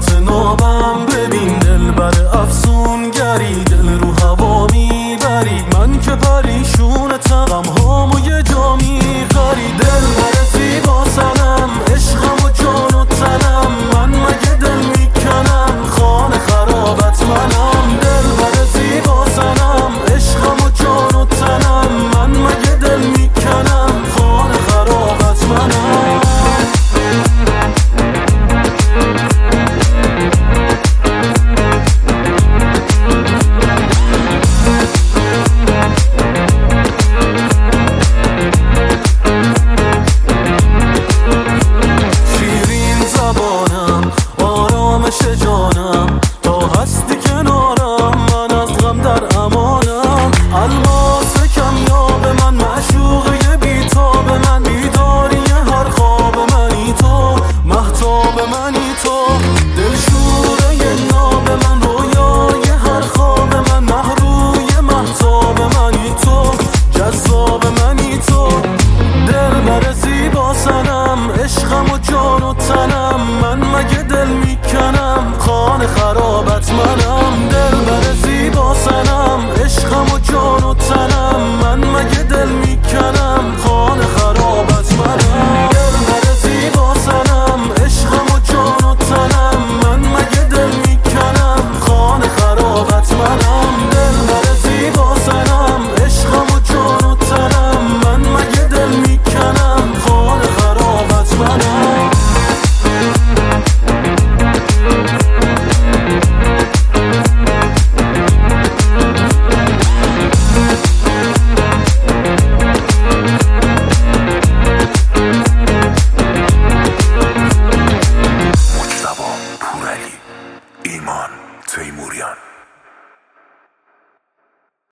واسه نابم ببین دل بر افسونگری، دل رو هوا میبری، من که پریشونتم غمهامو یه جا میخری. دل بر زیبا سنم، عشقم و جان و تنم، من مگه دل میکنم خانه خرابت منم. دل بر زیبا سنم، عشقم و جان و تنم، من مگه دل میکنم خانه خرابت منم. شیرین زبانم، آرامش جانم،